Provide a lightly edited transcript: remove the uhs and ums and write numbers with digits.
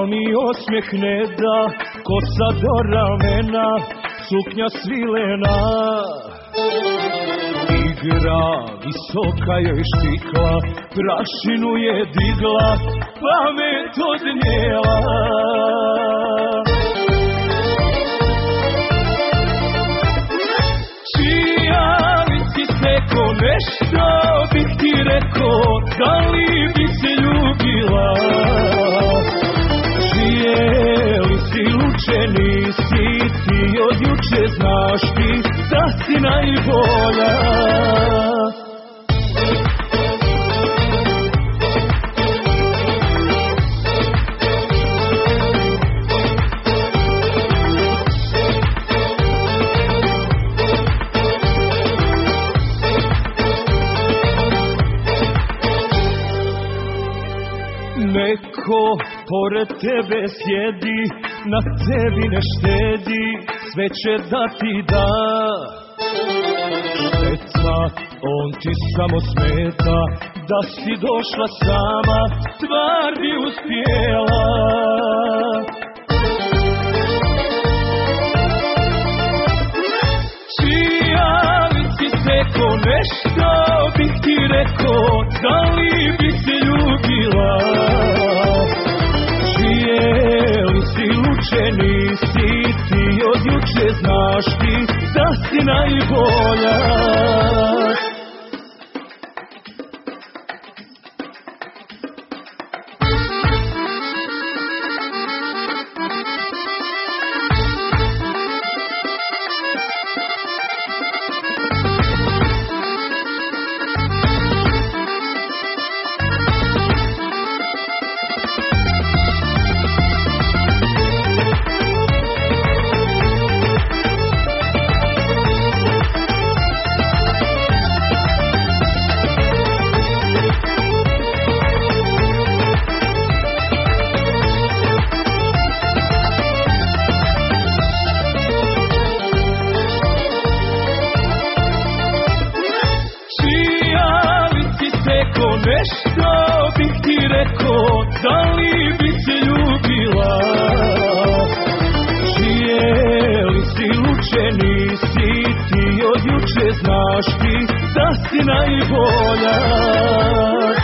Al mi osmijeh ne da, kosa do ramena, suknja svilena. Igra visoka joj štikla, prašinu je digla, pamet odnijela. Čija li si seko nešto, bih ti rekao, da li bi se ljubila? Čije li si lučenici, ti od juče znaš ti da si najbolja. Neko pored tebe sjedi, na tebi ne štedi, sve će da ti da. Šteta, on ti samo smeta, da si došla sama, stvar bi uspjela. Čija li si seko nešto, bih ti rekao, da li bi se ljubila? Čije li si lučenici, ti od juče znaš ti da si najbolja. Nešto bih ti rekao, da li bi se ljubila? Čije li si lučenici, ti od juče znaš ti da si najbolja.